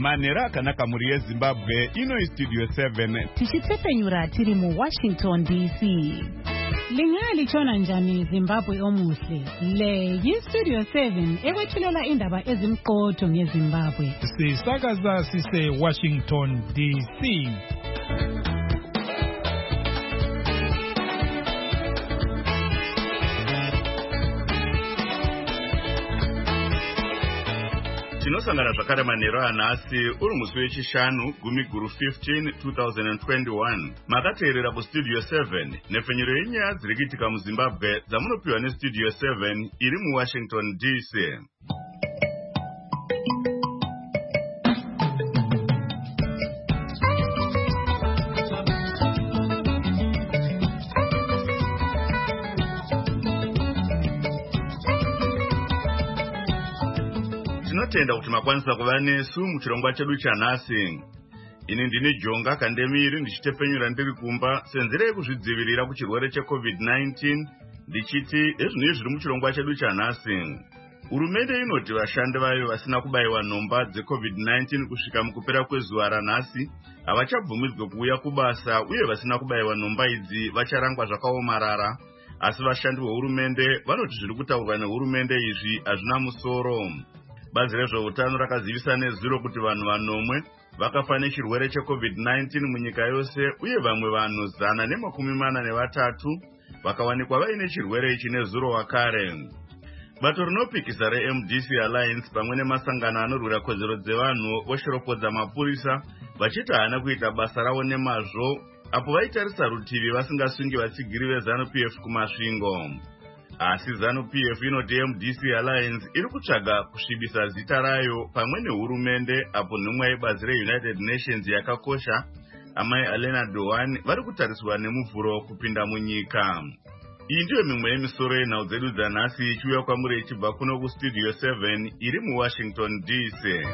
manhero akanaka mhuri yeZimbabwe. Ino Studio 7 tichitsepenyura tiri mu Washington DC. Lingalitshona njani Zimbabwe omuhle? Le yi-Studio 7 ekwethulela indaba ezimqotho ngeZimbabwe. Sisakaza sise Washington DC. tinosangana zvakare manhero anhasi uri musi wechishanu gumi guru 15 2021. makateerera kustudio 7 nepfenyuro yenyaya dziri kuitika muZimbabwe dzamunopiwa nestudio 7 iri muWashington DC. tinotenda kuti makwanisa kuva nesu muchirongwa chedu chanhasi. ini ndini Jonga Kandemiri ndichitepfenyura ndiri kumba senzira yekuzvidzivirira kuchirwere cheCovid-19 ndichiti ezvinoi zviri muchirongwa chedu chanhasi. Hurumende inoti vashandi vayo vasina kubayiwa nhomba dzeCovid-19 kusvika mukupera kwezuva ranhasi havachabvumidzwe kuuya kubasa uye vasina kubayiwa nhomba idzi vacharangwa zvakaomarara. Asi vashandi vehurumende vanoti zviri kutaurwa nehurumende izvi hazvina musoro. Bazi rezveutano rakazivisa nezuro kuti vanhu vanomwe vakafa nechirwere cheCovid-19 munyika yose uye vamwe vanhu 143 vakawanikwa vaine chirwere ichi nezuro wakare. Bato rinopikisa reMDC Alliance pamwe nemasangano anorwira kodzero dzevanhu voshoropodza mapurisa vachiti haana kuita basa ravo nemazvo apo vaitarisa rutivi vasingasungi vatsigiri veZANU-PF kumasvingo. Asi ZANU-PF inoti MDC Alliance iri kutsvaga kusvibisa zita rayo pamwe nehurumende apo nhumwa yebazi reUnited Nations yakakosha amai Alena Doan vari kutariswa nemuvhuro kupinda munyika. Iyi ndiyo mimwe yemisoro yenhau dzedu dzanhasi ichiuya kwamuri ichibva kuno kustudio 7 iri muWashington DC.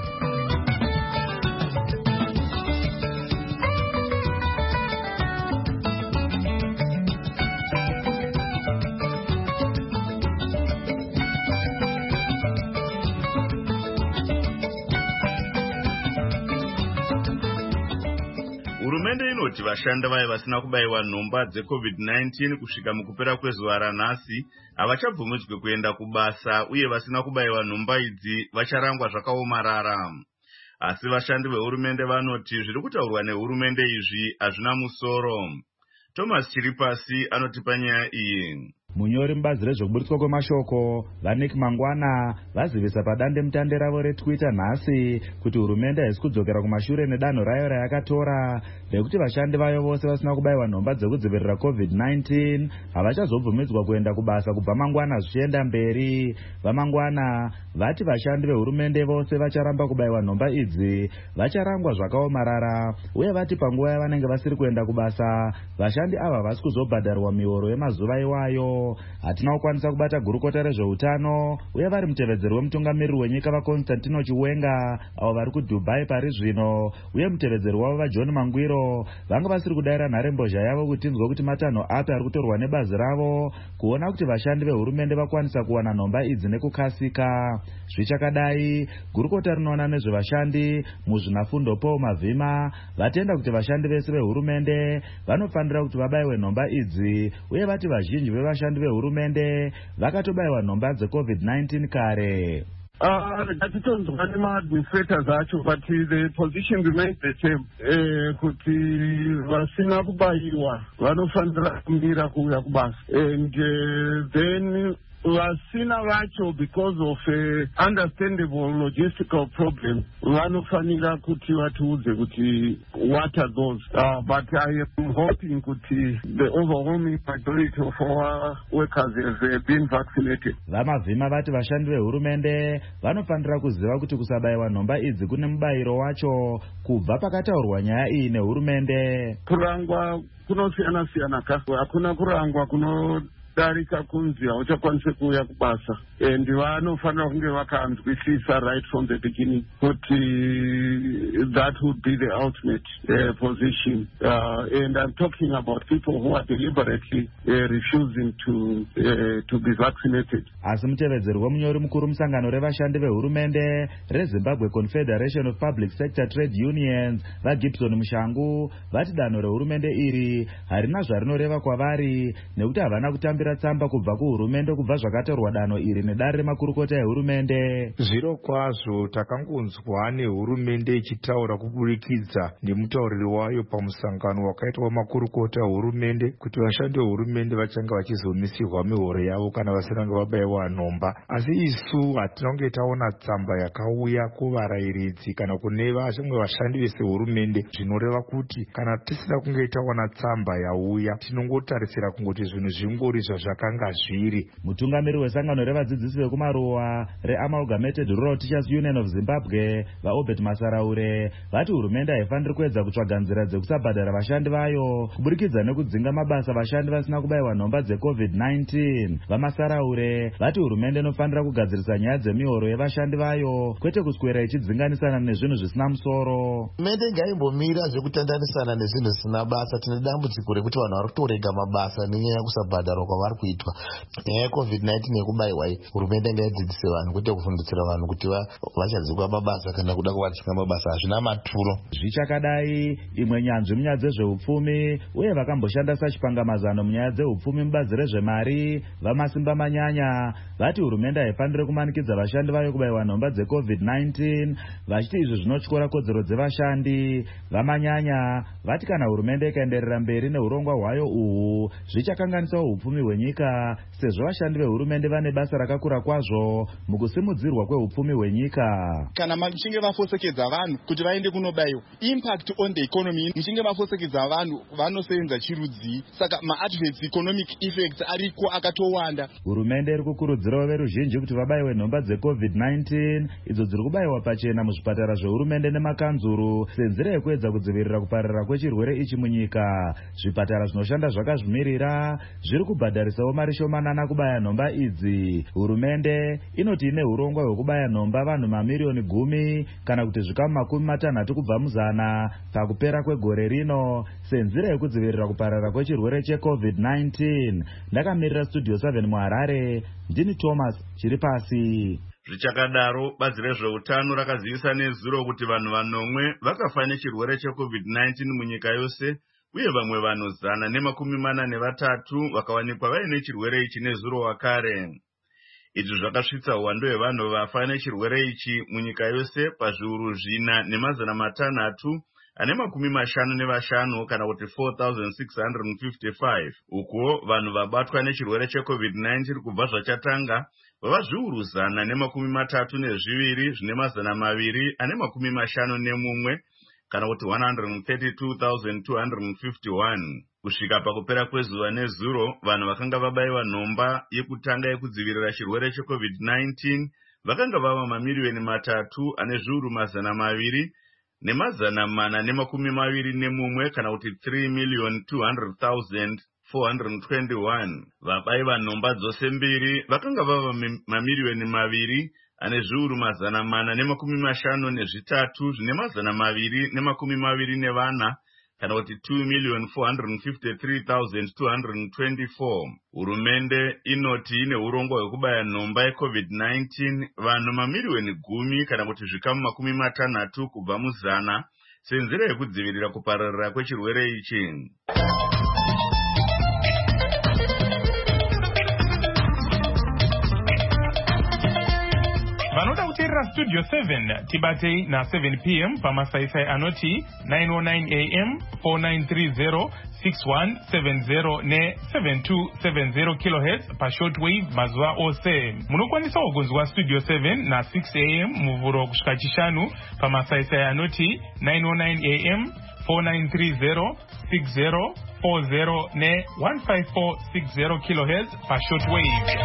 Hurumende inoti vashandi vayo vasina kubayiwa nhomba dzeCovid-19 kusvika mukupera kwezuva ranhasi havachabvumidzwe kuenda kubasa uye vasina kubayiwa nhomba idzi vacharangwa zvakaomarara. Asi vashandi vehurumende vanoti zviri kutaurwa nehurumende izvi hazvina musoro. Thomas Chiripasi anotipa nyaya iyi. Munyori mubazi rezvekuburitswa kwemashoko Vanik Mangwana vazivisa padande mutande ravo reTwitter nhasi kuti hurumende haisi kudzokera kumashure nedanho rayo rayakatora rekuti vashandi vayo vose vasina kubayiwa nhomba dzekudzivirira COVID-19 havachazobvumidzwa kuenda kubasa kubva mangwana zvichienda mberi. Vamangwana vati vashandi vehurumende vose vacharamba kubayiwa nhomba idzi vacharangwa zvakaomarara uye vati panguva yavanenge vasiri kuenda kubasa vashandi ava vasi kuzobhadharwa mihoro yemazuva iwayo. Hatina kukwanisa kubata gurukota rezveutano uye vari mutevedzeri wemutungamiriri wenyika vaConstantino Chiwenga avo vari kuDubai pari zvino uye mutevedzeri wavo vaJohn Mangwiro vanga vasiri kudayira nharembozha yavo kuti tinzwe kuti matanho api ari kutorwa nebazi ravo kuona kuti vashandi vehurumende vakwanisa kuwana nhomba idzi nekukasika. Zvichakadai gurukota rinoona nezvevashandi muzvinafundo Paul Mavhima vatenda kuti vashandi vese vehurumende vanofanira kuti vabayiwe nhomba idzi uye vati vazhinji vevashandi vehurumende vakatobayiwa nhomba dzeCovid-19 kare. Ngatitonzwa nema-administrators acho but the position remains the same. Kuti vasina kubayiwa vanofanira kumira kuuya kubasa and then vasina vacho because of understandable logistical problem vanofanira kuti vatiudze kuti what are those but I am hoping kuti the overwhelming majority of our workers have been vaccinated. Vamavhima vati vashandi vehurumende vanofanira kuziva kuti kusabayiwa nhomba idzi kune mubayiro wacho kubva pakataurwa nyaya iyi nehurumende. Kurangwa kunosiyana-siyana ka hakuna kurangwa kuno darika kunzi hauchakwanise kuuya kubasa and vanofanira kunge vakanzwisisa right from the beginning kuti that would be the ultimate position, and I'm talking about people who are deliberately refusing to be vaccinated. Asi mutevedzeri wemunyori mukuru musangano revashandi vehurumende reZimbabwe Confederation of Public Sector Trade Unions vaGibson Mushangu vati danho rehurumende iri harina zvarinoreva kwavari nekuti havana kutambira tsamba kubva kuhurumende kubva zvakatorwa danho iri nedare remakurukota ehurumende. Zviro kwazvo takangonzwa nehurumende ichitaura kuburikidza nemutauriri wayo pamusangano wakaitwa wamakurukota ehurumende kuti vashandi vehurumende vachanga vachizomisirwa mihoro yavo kana vasiranga vabayiwa nhomba. Asi isu hatina kunge taona tsamba yakauya kuvarayiridzi kana kune vamwe vashandi vese hurumende, zvinoreva kuti kana tisina kunge taona tsamba yauya tinongotarisira kungoti zvinhu zvingori zvazvakanga zviri. Mutungamiri wesangano revadzidzisi vekumaruwa reAmalgamated Rural Teachers Union of Zimbabwe vaObert Masaraure vati hurumende haifaniri kuedza kutsvaga nzira dzekusabhadhara vashandi vayo kuburikidza nekudzinga mabasa vashandi vasina kubayiwa nhomba dzeCovid-19. Vamasaraure vati hurumende inofanira kugadzirisa nyaya dzemihoro yevashandi vayo kwete kuswera ichidzinganisana nezvinhu zvisina musoro. Hurumende ngaimbomira zvekutandanisana nezvinhu zvisina basa. Tine dambudziko rekuti vanhu vari kutorega mabasa nenyaya yekusabhadharwa kwavari kuitwa. Nyaya yeCovid-19 yekubayiwa hurumende ngaidzidzise vanhu kwete kufundisira vanhu kuti vachadzikwa mabasa kana kuda kuvatsinga mabasa hazvina maturo. Zvichakadai imwe nyanzvi munyaya dzezveupfumi uye vakamboshanda sachipangamazano munyaya dzeupfumi mubazi rezvemari Vamasimba Manyanya vati hurumende haifaniri kumanikidza vashandi vayo kubayiwa nhomba dzeCovid-19 vachiti izvi zvinotyora kodzero dzevashandi. Vamanyanya vati kana hurumende ikaenderera mberi neurongwa hwayo uhu zvichakanganisawo upfumi hwenyika sezvo vashandi vehurumende vane basa rakakura kwazvo mukusimudzirwa kweupfumi hwenyika. Kana muchinge vafosekedza vanhu kuti vaende kunobayiwa, impact on the economy, muchinge vafosekedza vanhu vanosevenza chirudzi, saka maadverse economic effects ariko akatowanda. Hurumende iri kukurudzirawo veruzhinji kuti vabayiwe nhomba dzeCovid-19 idzo dziri kubayiwa pachena muzvipatara zvehurumende nemakanzuru senzira yekuedza kudzivirira kupararira kwechirwere ichi munyika. Zvipatara zvinoshanda zvakazvimirira zviri kubhadharisawo mari shomanana kubaya nhomba idzi. Hurumende inoti ine urongwa hwekubaya nhomba vanhu mamiliyoni 10 kana kuti zvikamu 60 kubva muzana pakupera kwegore rino senzira yekudzivirira kupararira kwechirwere cheCovid-19. Ndakamirira Studio 7 muHarare, ndini Thomas Chiripasi. Zvichakadaro bazi rezveutano rakazivisa nezuro kuti vanhu 9 vakafa nechirwere cheCovid-19 munyika yose uye vamwe vanhu 143 vakawanikwa vaine chirwere ichi nezuro wakare. Izvi zvakasvitsa uwandu hwevanhu vafa nechirwere ichi munyika yose pazviuru 4,555 kana kuti 4,655. Uko vanhu vabatwa nechirwere cheCovid-19 kubva zvachatanga vava zviuru 132,251 kana kuti 132,251. Kusvika pakupera kwezuva nezuro, vanhu vakanga vabayiwa nhomba yekutanga yekudzivirira chirwere cheCovid-19 vakanga vava mamiliyoni 3,221,421 kana kuti 3,200,421. Vabayiwa nhomba dzose mbiri vakanga vava mamiliyoni 2,453,224 kana kuti 2,453,224. Hurumende inoti ine urongwa hwekubaya nhomba yeCovid-19 vanhu mamiliyoni 10 kana kuti zvikamu 60 kubva muzana senzira yekudzivirira kupararira kwechirwere ichi. Vanoda kuteerera Studio 7 tibatei na 7 p.m. pamasaisai anoti 909 am 4930 6170 ne 7270 kHz pashortwave mazuva ose. Munokwanisa kugunzwa Studio 7 na 6 am muvhuro kusvika chishanu pamasaisai anoti 909 am 4930 6040 ne 15460 kHz pashortwave.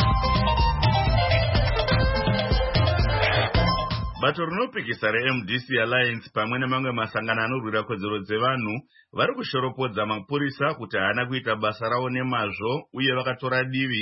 Bato rinopikisa reMDC Alliance pamwe nemamwe masangano anorwira kodzero dzevanhu vari kushoropodza mapurisa kuti haana kuita basa ravo nemazvo uye vakatora divi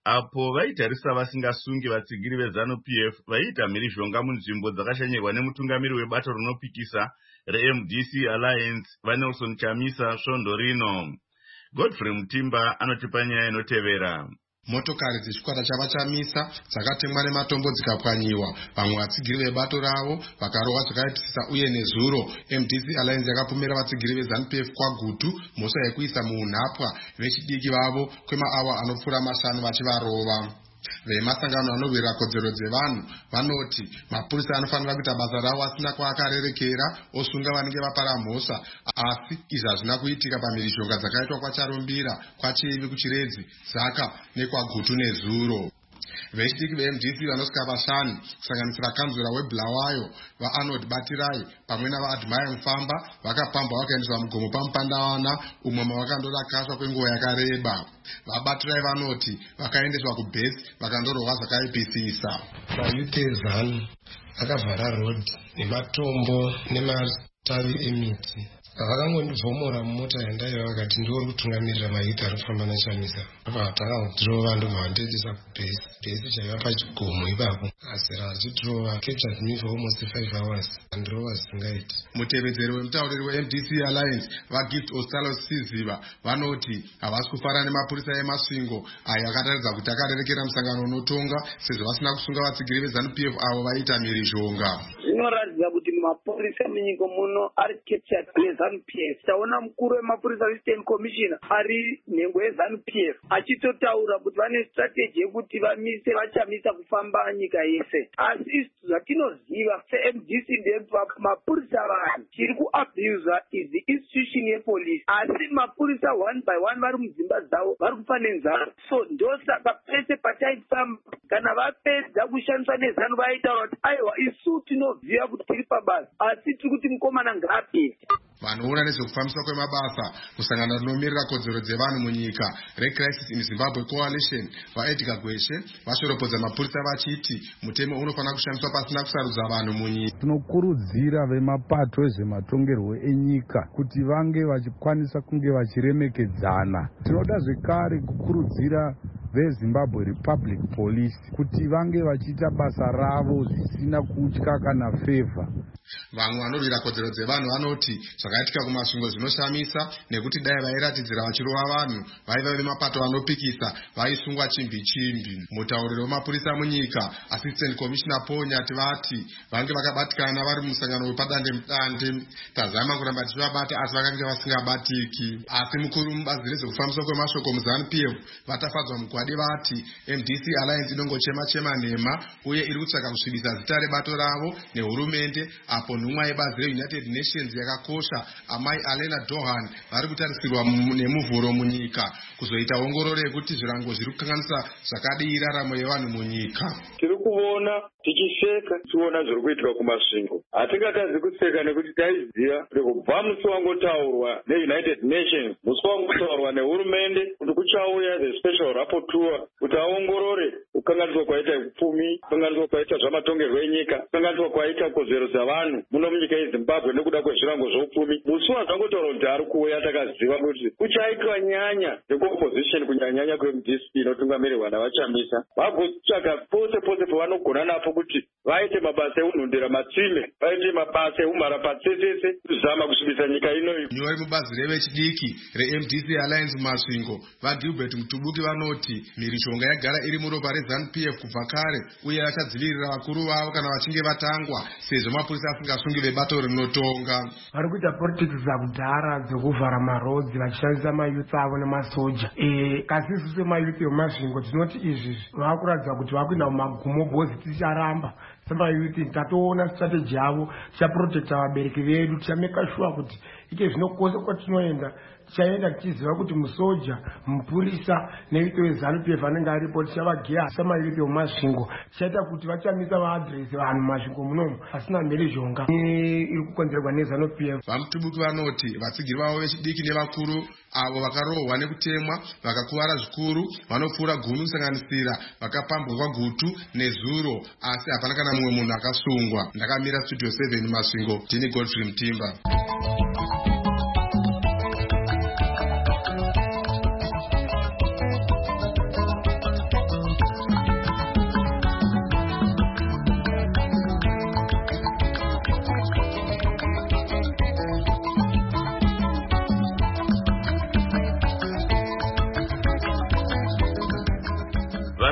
apo vaitarisa vasingasungi vatsigiri veZANU-PF vaiita mhirizhonga munzvimbo dzakashanyirwa nemutungamiri webato rinopikisa reMDC Alliance vaNelson Chamisa svondo rino. Godfrey Mutimba anotipa nyaya inotevera. Motokari dzechikwata chavachamisa dzakatemwa nematombo dzikapwanyiwa. Vamwe vatsigiri vebato ravo vakarohwa zvakaipisisa uye nezuro. MDC Alliance yakapomera vatsigiri veZANU-PF kwagutu mhosva yekuisa muunhapwa vechidiki vavo kwemaawa anopfuura 5 vachivarova. Vemasangano anorwira kodzero dzevanhu vanoti mapurisa anofanira kuita basa ravo asina kwaakarerekera osunga vanenge vapara mhosva, asi izvi hazvina kuitika pamhirizhonga dzakaitwa kwaCharumbira, kwaChivi kuChiredzi, Zaka nekwaGutu nezuro. Vechidiki veMDC vanosvika 5 kusanganisira kanzura weBulawayo vaArnold Batirai pamwe navaAdmire Mufamba vakapambwa vakaendeswa mugomo paMupandawana umwe mavakandorakaswa kwenguva yakareba. VaBatirai vanoti vakaendeswa kuBhesi vakandorohwa zvakaipisisa. Mayuti eZANU vakavhara rodhi nematombo nematavi emiti. Vakangondibvomora mumota yandaiva vakati ndiuri kutungamirira mayuti arikufamba naChamisa. Takadhirova ndomhandendesa kuBhesi. Bhesi chaiva pachigomo ipapo. Asi rachidhirova captured me for almost 5 hours. Androva zvisingaiti. Mutevedzeri wemutauriri weMDC Alliance vaGift Ostalos Siziva vanoti havasi kufara nemapurisa emasvingo ayo akataridza kuti akarerekera musangano unotonga sezvo vasina kusunga vatsigiri veZANU-PF avo vaiita mhirizhonga. Zvinoratidza kuti mapurisa munyika muno ari captured neZANU-PF. Taona mukuru wemapurisa Eastern Commissioner ari nhengo yeZANU-PF achitotaura kuti vane strategy yekuti vamise vachamisa kufamba nyika yese. Asi zvatinoziva seMDC mapurisa vanhu chiri kuabuse is the institution yepolice. Asi mapurisa one by one vari mudzimba dzavo vari kufa nenzara. So ndosaka pese pataifamba kana vapedza kushandiswa neZANU vaitaura kuti aiwa isu tinoziva kuti tiri pabasa asi tiri kuti mukomana ngaapedza. Vanoona nezvekufambiswa kwemabasa kusangana rinomirira kodzero dzevanhu munyika reCrisis in Zimbabwe Coalition vaEdgar Gweshe vashoropodza mapurisa vachiti mutemo unofanira kushandiswa pasina kusarudza vanhu munyika. Tinokurudzira vemapato ezvematongerwo enyika kuti vange vachikwanisa kunge vachiremekedzana. Tinoda zvekare kukurudzira veZimbabwe Republic Police kuti vange vachiita basa ravo zvisina kutya kana favor. Vamwe vanorwira kodzero dzevanhu vanoti zvakaitika kumasvingo zvinoshamisa nekuti dai vairatidzira vachirova vanhu vaiva vemapato vanopikisa vaisungwa chimbi. Mutauriri wemapurisa munyika Assistant Commissioner Paul Nyati vati vange vakabatikana vari musangano wepadande tazama kuramba tichivabata asi vakange vasingabatiki. Asi mukuru mubazi rezvekufambiswa kwemashoko muZANU-PF vatafadzwa mugwadi vati MDC Alliance inongochema nhema uye iri kutsvaka kusvibisa zita rebato ravo nehurumende, apo nhumwa yebazi reUnited Nations yakakosha amai Alena Dohan vari kutarisirwa nemuvhuro munyika kuzoita ongororo yekuti zvirango zviri kukanganisa zvakadii raramo yevanhu munyika. Tiri kuona tichisheka tiona zviri kuitika kumasvingo. Hatingatadzi kuseka nekuti taiziva kuti kubva musi wangotaurwa neUnited Nations, musi wangotaurwa nehurumende kuti kuchauya the special rapporteur kuti aongorore kukanganiswa kwaita upfumi, kukanganiswa kwaita zvamatongerwo enyika, kukanganiswa kwaita kodzero dzavanhu muno munyika yeZimbabwe nekuda kwezvirango zvoupfumi. Musi wazvangotaura kuti ari kuuya takaziva kuti kuchaitwa nyanya yekuopposition kunyanya kweMDC inotungamirirwa navaChamisa. Vagotsvaka pose pavanogona napo kuti vaite mabasa eunhundira matsime, vaite mabasa eumhara patsetsetse kuzama kusvibisa nyika inoyi. Nyori mubazi revechidiki reMDC Alliance mumasvingo vaGilbert Mutubuki vanoti mhirizhonga yagara iri muropa reZANU-PF kubva kare uye vachadzivirira vakuru vavo kana vachinge vatangwa sezvo mapurisa asingasungi vebato rinotonga. Vari kuita politics dzakudhara dzekuvhara marodzi vachishandisa mayuthi avo nemasoja. Kasi isu semayuthi emumasvingo tinoti izvi vakuratidza kuti vakuenda mumagumo bhozi ticharamba semayuthi tatoona strategy yavo tichaprotecta vabereki vedu, tichameka sure kuti ike zvinokosa kwatinoenda tichaenda tichiziva kuti musoja, mupurisa neyuthi weZANU-PF anenge aripo tichavageya semayuthi emumasvingo tichaita kuti vachamisa vaadhiresi vanhu mumasvingo munomu asina mhirizhonga iri kukonzerwa neZANU-PF. VaMutubuki vanoti vatsigiri vavo vechidiki nevakuru avo vakarohwa nekutemwa vakakuvara zvikuru vanopfuura gumi kusanganisira vakapambwa kwaGutu nezuro, asi hapana kana mumwe munhu akasungwa. Ndakamira Studio 7 mumasvingo, ndini Godfrey Mutimba.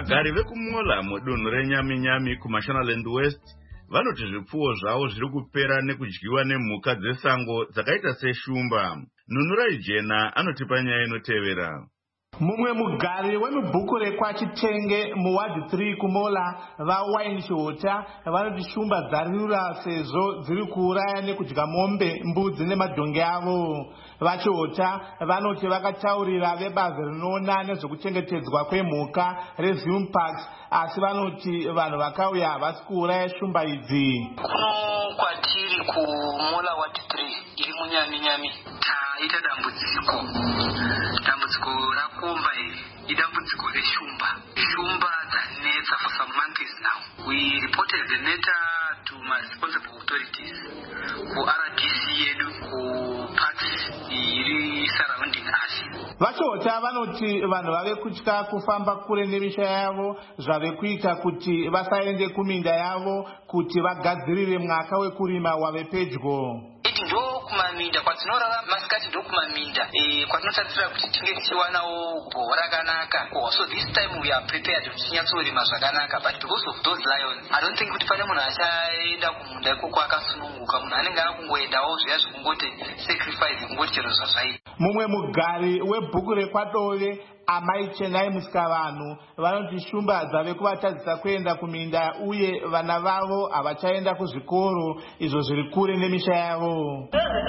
vagari vekumola mudunhu renyami-nyami kumashonaland west vanoti zvipfuwo zvavo zviri kupera nekudyiwa nemhuka dzesango dzakaita seshumba. Nunurai Jena anotipa nyaya inotevera. Mumwe mugari wemubhuku rekwachitenge muwadhi 3 kumola vawaini chihota vanoti shumba dzarura sezvo dziri kuuraya nekudya mombe, mbudzi nemadhongi avo. Vachihota vanoti vakataurira vebazi rinoona nezvekuchengetedzwa kwemhuka reZim Parks, asi vanoti vanhu vakauya havasi kuuraya shumba idzi. Kuno kwatiri kumola wadhi 3 iri munyami-nyami taita dambudziko rakomba iri idambudziko reshumba. Shumba dzanetsa for some months now. We reported the matter to my responsible authorities, ku RDC yedu, ku parks iri surrounding us. Vachihota vanoti vanhu vave kutya kufamba kure nemisha yavo zvave kuita kuti vasaende kuminda yavo kuti vagadzirire mwaka wekurima wave pedyo. Ndo kumaminda kwatinorara masikati ndo kumaminda kwatinotarisira kuti tinge tichiwanawo gohwo rakanaka. So this time we are prepared kuti tinyatsorima zvakanaka, but because of those lions I don't think kuti pane munhu achaenda kumunda ikoko akasununguka. Munhu anenge akungoendawo zviya zvekungoti sacrifice kungoti chero zvazvaita. Mumwe mugari webhuku rekwadove Amai Chenai Musikavanhu vanoti shumba dzave kuvatadzisa kuenda kuminda uye vana vavo havachaenda kuzvikoro izvo zviri kure nemisha yavo.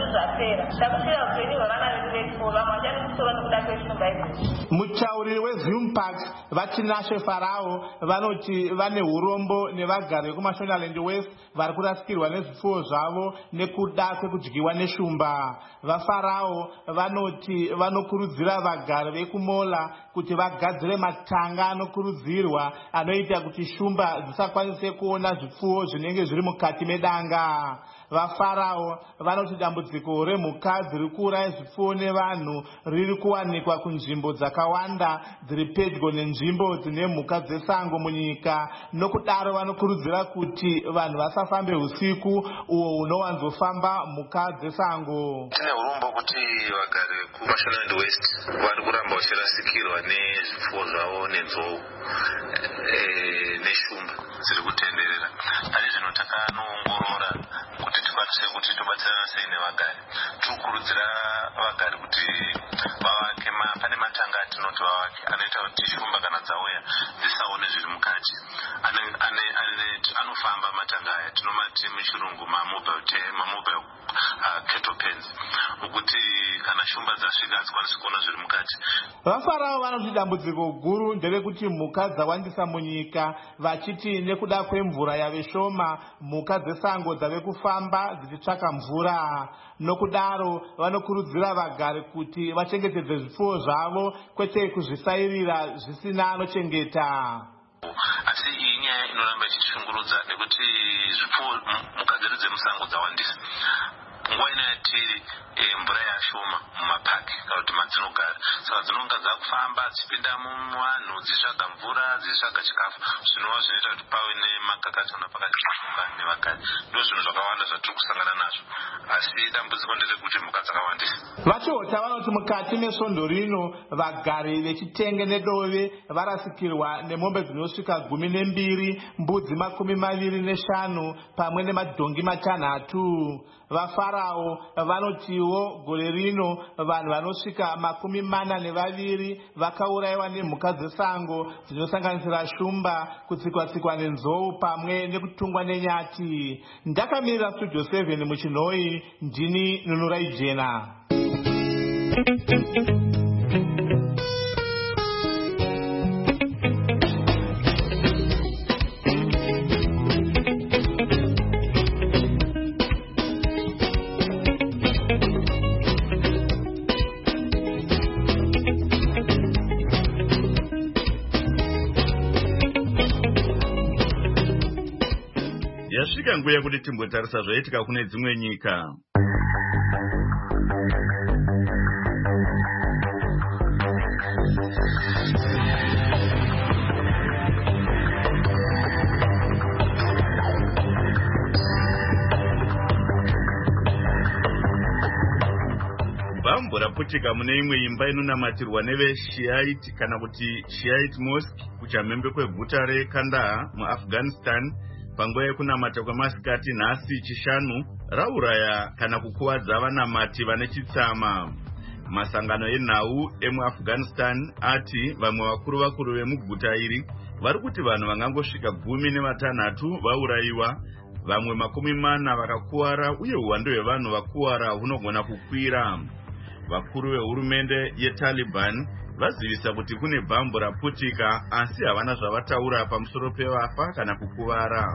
Mutauriri weZim Parks Vatinashe Farao vanoti vane urombo nevagari vekumashonaland west vari kurasikirwa nezvipfuwo zvavo nekuda kwekudyiwa neshumba. VaFarao vanoti vanokurudzira vagari vekumola kuti vagadzire matanga anokurudzirwa anoita kuti shumba dzisakwanise kuona zvipfuwo zvinenge zviri mukati medanga. VaFarao vanoti dambudziko remhuka dziri kuuraya zvipfuwo nevanhu riri kuwanikwa kunzvimbo dzakawanda dziri pedyo nenzvimbo dzine mhuka dzesango munyika. Nokudaro vanokurudzira kuti vanhu vasafambe usiku uwo hunowanzofamba mhuka dzesango. Tine urombo kuti vagari kumashonaland west vari kuramba vachirasikirwa nezvipfuwo zvavo nenzou neshumba dziri kutenderera. Ari zvino takanoongorora kuti tikwanise kuti tobatsirana sei nevagari. Tikurudzira vagari kuti vavake pane matanga atinoti vavake anoita kuti shumba kana dzauya dzisaone zviri mukati. Anofamba matanga aya tinomati muchirungu mamobile cattle pens, ukuthi kana shumba dzasvika hadzikwanisi kuona zviri mukati. VaFarao vanoti dambudziko guru nderekuti mhuka dzawandisa munyika, vachiti nekuda kwemvura yave shoma mhuka dzesango dzave kufamba dzichitsvaka mvura. Nokudaro vanokurudzira vagari kuti vachengetedze zvipfuwo zvavo kwete kuzvisairira zvisina anochengeta. Asi iyi nyaya inoramba ichishungurudza nekuti zvipfuwo mhuka dzedu dzemusango dzawandisa. Nguva ino yatiri mvura yashoma mumapaki kana kuti madzinogara, saka dzinonga dzakufamba dzichipinda muvanhu dzichitsvaga mvura dzichitsvaga chikafu, zvinova zvinoita kuti pave nemakakatsona pakati peshumba nevagari. Ndo zvinhu zvakawanda zvatiri kusangana nazvo, asi dambudziko nderekuti mhuka dzakawandisa. Vachihota vanoti mukati mesvondo rino vagari vechitenge nedove varasikirwa nemombe dzinosvika 12, mbudzi 25 pamwe nemadhongi 6. VaFarao vanotiwo gore rino vanhu vanosvika 42 vakaurayiwa nemhuka dzesango dzinosanganisira shumba, kutsikwa-tsikwa nenzou pamwe nekutungwa nenyati. Ndakamirira Studio 7 muchinhoi, ndini Nunurai Jena. Yasvika nguva yekuti timbotarisa zvaitika kune dzimwe nyika. bhambo raputika mune imwe imba inonamatirwa neveshiite kana kuti Shiite Mosque kuchamhembe kweguta reKandahar muAfghanistan panguva yekunamata kwemasikati nhasi chishanu rauraya kana kukuwadza vanamati vane chitsama. Masangano enhau emuAfghanistan ati vamwe vakuru vemuguta iri vari kuti vanhu vangangosvika 16 vaurayiwa, vamwe 40 vakakuwara uye uwandu hwevanhu vakuwara hunogona kukwira. Vakuru vehurumende yeTaliban vazivisa kuti kune bhambo raputika asi havana zvavataura pamusoro pevafa kana kukuvara.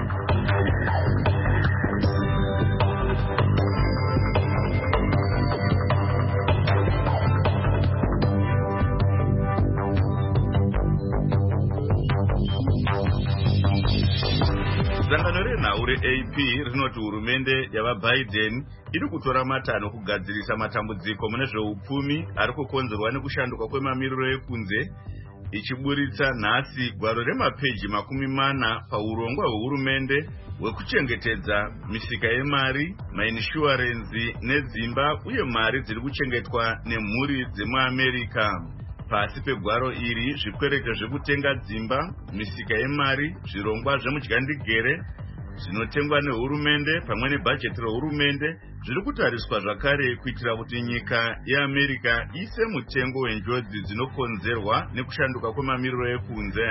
Sangano renhau reAP rinoti hurumende yavaBiden iri kutora matanho kugadzirisa matambudziko mune zveupfumi ari kukonzerwa nekushanduka kwemamiriro ekunze, ichiburitsa nhasi gwaro remapeji 40 paurongwa hwehurumende hwekuchengetedza misika yemari, mainishuwarenzi nedzimba uye mari dziri kuchengetwa nemhuri dzemuAmerica. Pasi pegwaro iri, zvikwerete zvekutenga dzimba, misika yemari, zvirongwa zvemudyandigere zvinotengwa nehurumende pamwe nebhajeti rehurumende zviri kutariswa zvakare kuitira kuti nyika yeAmerica ise mutengo wenjodzi dzinokonzerwa nekushanduka kwemamiriro ekunze.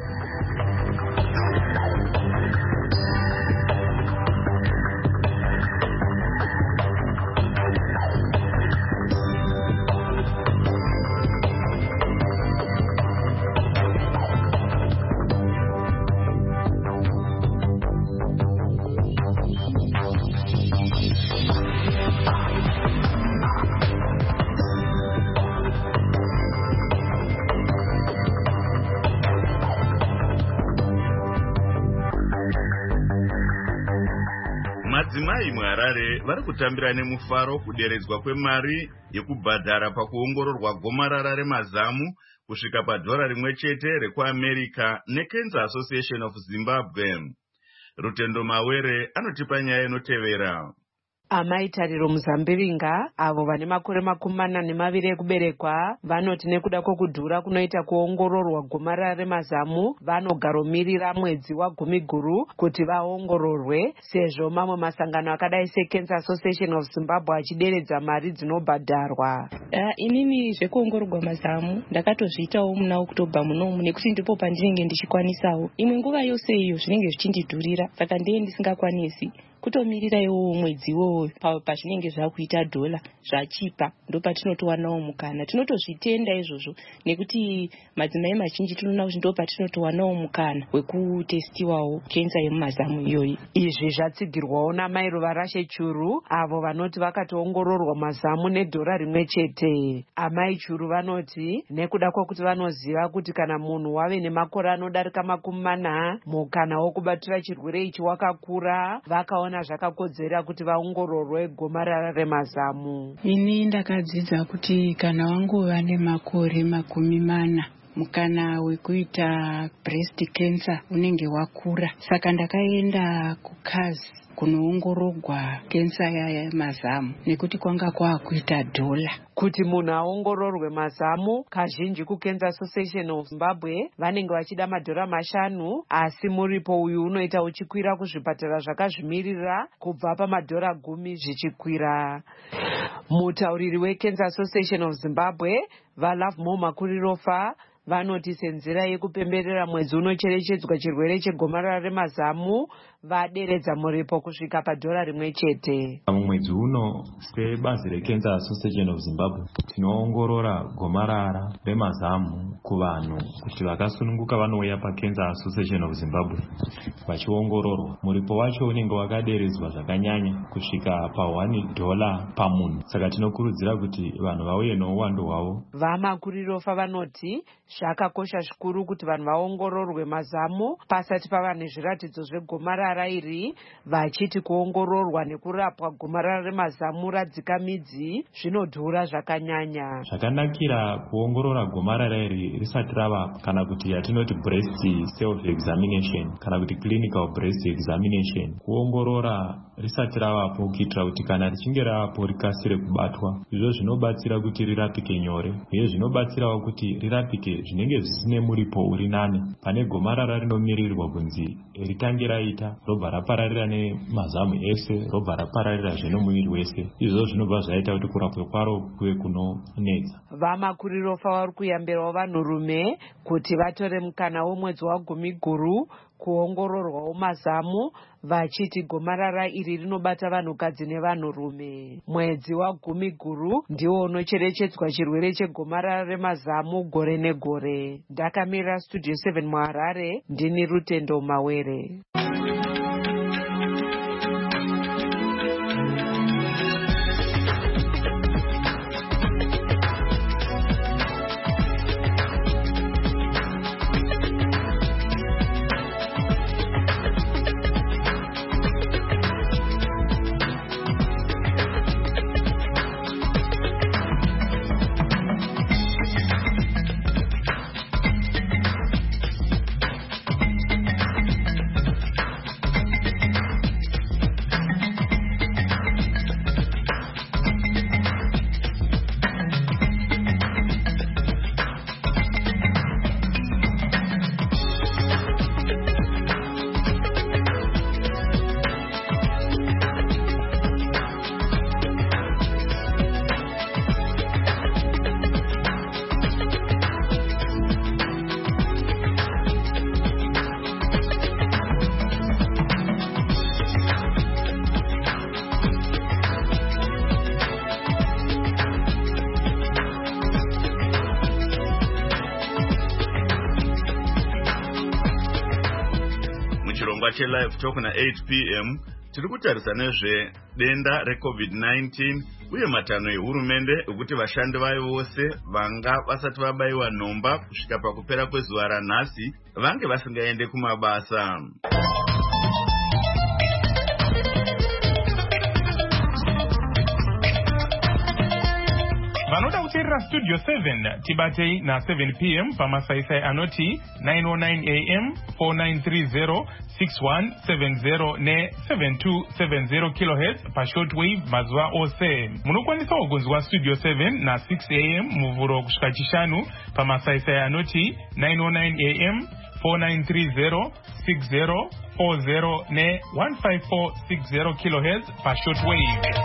Madzimai muHarare vari kutambira nemufaro kuderedzwa kwemari yekubhadhara pakuongororwa gomarara remazamu kusvika $1 rekuAmerica neCancer Association of Zimbabwe. Rutendo Mawere anotipa nyaya inotevera. Amai Tariro Muzambiringa avo vane makore 42 ekuberekwa vanoti nekuda kwokudhura kunoita kuongororwa gomarara remazamu vanogaromirira mwedzi wa10 kuti vaongororwe, sezvo mamwe masangano akadai seCancer Association of Zimbabwe achideredza mari dzinobhadharwa. Inini zvekuongororwa mazamu ndakatozviitawo muna Oktoba munomu nekuti ndipo pandinenge ndichikwanisawo. Imwe nguva yose iyo zvinenge zvichindidhurira saka ndiye ndisingakwanisi kutomirira iwowo mwedzi iwowo pazvinenge zvakuita $, zvachipa ndopatinotowana mukana. Tinotozvitenda izvozvo nekuti madzimai mazhinji tinoona kuti ndopatinotowana mukana wekutestiwawo kenza yemumazamu iyoyi. Izvi zvatsigirwawo namai Ruvarashe Churu avo vanoti vakatoongororwa mazamu $1. Amai Churu vanoti nekuda kwokuti vanoziva kuti kana munhu wave nemakore anodarika 40 mukana wokubatira chirwere ichi wakakura, vakaona zvakakodzera kuti vaongororwe gomarara remazamu. Ini ndakadzidza kuti kana wangova nemakore 40 mukana wekuita breast cancer unenge wakura, saka ndakaenda kukazi kunoongororwa kensa yemazamu nekuti kwanga kwakuita $. Kuti munhu aongororwe mazamu kazhinji kuCancer Association of Zimbabwe vanenge vachida $5, asi muripo uyu unoita uchikwira kuzvipatara zvakazvimirira kubva $10 zvichikwira. Mutauriri weCancer Association of Zimbabwe vaLovemore Makurirofa vanoti senzira yekupemberera mwedzi unocherechedzwa chirwere chegomarara remazamu vaderedza muripo kusvika $1. Mwedzi uno sebazi reCancer Association of Zimbabwe tinoongorora gomarara remazamu kuvanhu kuti vakasununguka vanouya paCancer Association of Zimbabwe vachiongororwa. Muripo wacho unenge wakaderedzwa zvakanyanya kusvika $1 pamunhu, saka tinokurudzira kuti vanhu vauye nouwandu hwavo. VaMakurirofa vanoti Zvakakosha zvikuru kuti vanhu vaongororwe mazamu pasati pava nezviratidzo zvegomarara iri, vachiti kuongororwa nekurapwa gomarara remazamu radzika midzi zvinodhura zvakanyanya. Zvakanakira kuongorora gomarara iri risati rava, kana kuti yatinoti breast self examination kana kuti clinical breast examination, kuongorora risati ravapo kuitira kuti kana richinge ravapo rikasire kubatwa. Izvo zvinobatsira kuti rirapike nyore, uye zvinobatsirawo kuti rirapike zvinenge zvisine muripo uri nane. Pane gomarara rinomirirwa kunzi ritange raita robva rapararira nemazamu ese, robva rapararira zvemuviri wese. Izvo zvinobva zvaita kuti kurapwa kwaro kuve kunonetsa. Vamakurirofa vari kuyambirawo vanhurume kuti vatore mukana womwedzi wa10 kuongororwawo mazamu, vachiti gomarara iri rinobata vanhukadzi nevanhurume. Mwedzi wa10 ndiwo unocherechedzwa chirwere chegomarara remazamu gore negore. Ndakamirira Studio 7 muHarare, ndini Rutendo Mawere. Live Talk na 8 p.m. tiri kutarisa nezve denda reCovid-19 uye matano ehurumende ekuti vashandi vayo vose vanga vasati vabayiwa nhomba kusvika pakupera kwezuva ranhasi vange vasingaende kumabasa. Vanoda kuteerera Studio 7 tibatei na 7 p.m. pamasaisai anoti 909 am 4930 6170 ne 7270 kHz pashortwave mazuva ose. Munokwanisa kugunzwa Studio 7 na 6 am muvhuro kusvika chishanu pamasaisai anoti 909 am 4930 6040 ne 15460 kHz pashortwave.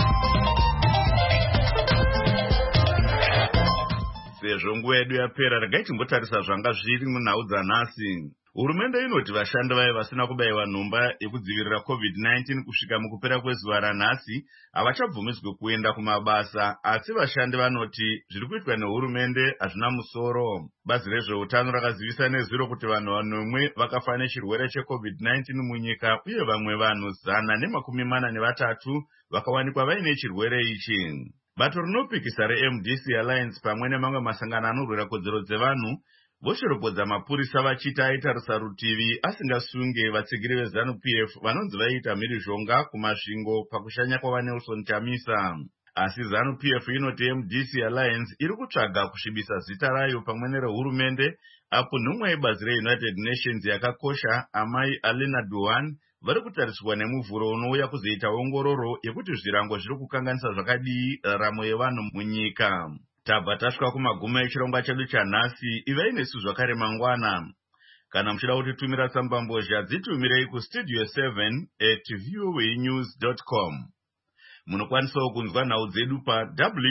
Sezvo nguva yedu yapera, regai timbotarisa zvanga zviri munhau dzanhasi. Hurumende inoti vashandi vayo vasina kubayiwa nhomba yekudzivirira COVID-19 kusvika mukupera kwezuva ranhasi havachabvumidzwe kuenda kumabasa, asi vashandi vanoti zviri kuitwa nehurumende hazvina musoro. Bazi rezveutano rakazivisa nezuro kuti vanhu 100 vakafa nechirwere cheCovid-19 munyika, uye vamwe vanhu 143 vakawanikwa vaine chirwere ichi. Bato rinopikisa reMDC Alliance pamwe nemamwe masangano anorwira kodzero dzevanhu voshoropodza mapurisa vachiti aitarisa rutivi asingasunge vatsigiri veZANU-PF vanonzi vaita mhirizhonga kumasvingo pakushanya kwavaNelson Chamisa. Asi ZANU-PF inoti MDC Alliance iri kutsvaga kusvibisa zita rayo pamwe nerehurumende, apo nhumwa yebazi reUnited Nations yakakosha Amai Alina Duan vari kutariswa nemuvhuro unouya kuzoita ongororo yekuti zvirango zviri kukanganisa zvakadii raramo yevanhu munyika. Tabva tasvika kumaguma echirongwa chedu chanhasi. Ivai nesu zvakare mangwana. Kana muchida kutitumira tsambambozha dzitumirei kustudio 7@voanews.com. Munokwanisa kunzwa nhau dzedu pa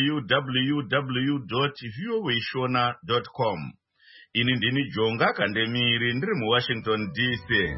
www.voashona.com. Ini ndini Jonga Kandemiri ndiri muWashington DC.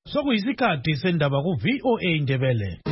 sokuyisikhathi sendaba ku-VOA Ndebele.